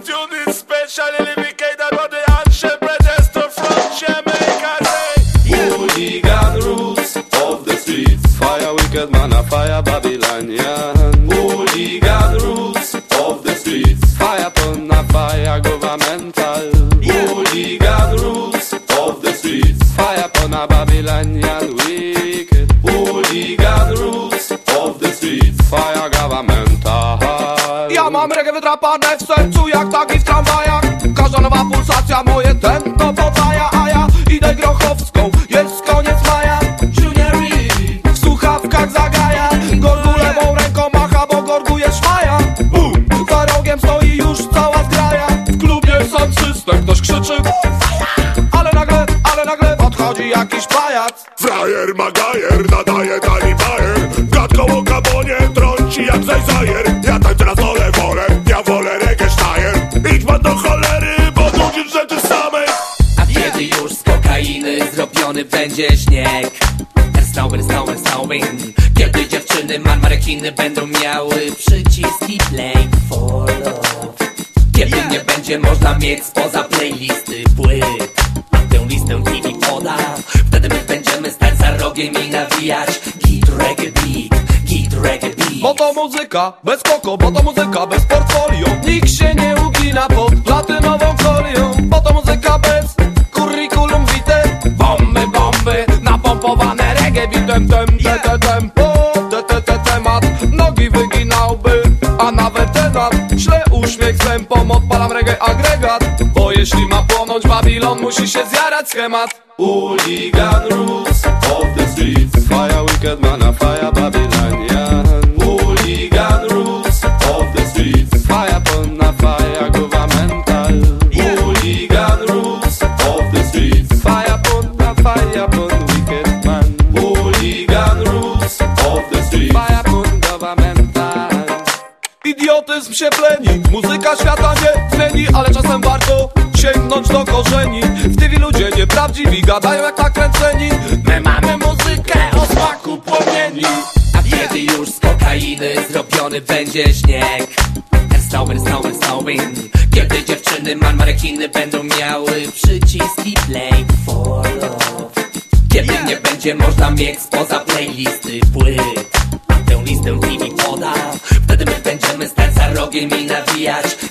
tune is specially lyricated by the handshake register from Jamaica. Say, Hooligan rules of the streets. Fire wicked man, a fire Babylonian. Hooligan rules of the streets. Fire pun, a fire governmental. Hooligan rules of the streets. Fire pun, a Babylonian wicked. Hooligan rules of the streets. Fire governmental. Ja mam reggae wydrapane w sercu jak taki w tramwajach. Każda nowa pulsacja moje tętno podwaja. A ja idę grochowską, jest koniec maja. Junior Reed w słuchawkach zagaja. Gorgu lewą ręką macha, bo gorguje szmaja. Za rogiem stoi już cała zgraja. W klubie sound system ktoś krzyczy. Ale nagle podchodzi jakiś pajac. frajer magajer nadaje tani bajer. Gadką o kabonie trąci jak zajzajer. Ja tańczę na stole wolę, ja wolę reggae sztajer. Idź pan do cholery, bo nudzisz rzeczy samej. A kiedy już z kokainy zrobiony będzie śnieg. Snowing. Kiedy dziewczyny marmarekiny będą miały przyciski play for love. Kiedy nie będzie można mieć spoza playlisty płyt. A tę listę TV poda. Wtedy my będziemy stać za rogiem i nawijać git reggae beat. Bo to muzyka bez koko, bo to muzyka bez portfolio. Nikt się nie ugina pod platynową folią. Bo to muzyka bez curriculum vitae. Bomby, napompowane reggae beatem. Tempo, temat, nogi wyginałby. A nawet tenat, śle uśmiech z tempą. Odpalam reggae agregat. Bo jeśli ma płonąć Babilon, musi się zjarać schemat. Hooligan rules of the streets. Fire wicked man, a fire Babylonian. Hooligan rules of the streets. Fire pun, a fire governmental. Hooligan rules of the streets. Fire pun, wicked man. Hooligan rules of the streets. Fire pun, governmental. Idiotyzm się pleni, muzyka świata nie zmieni. Ale czasem warto sięgnąć do korzeni. W TV ludzie nieprawdziwi gadają jak nakręceni. My mamy muzykę o smaku płomieni. A kiedy już z kokainy zrobiony będzie śnieg. Snowing. Kiedy dziewczyny marmarekiny będą miały przyciski play for love. Kiedy nie będzie można mieć spoza playlisty płyt. A tę listę TV poda. Wtedy my będziemy stać za rogiem i nawijać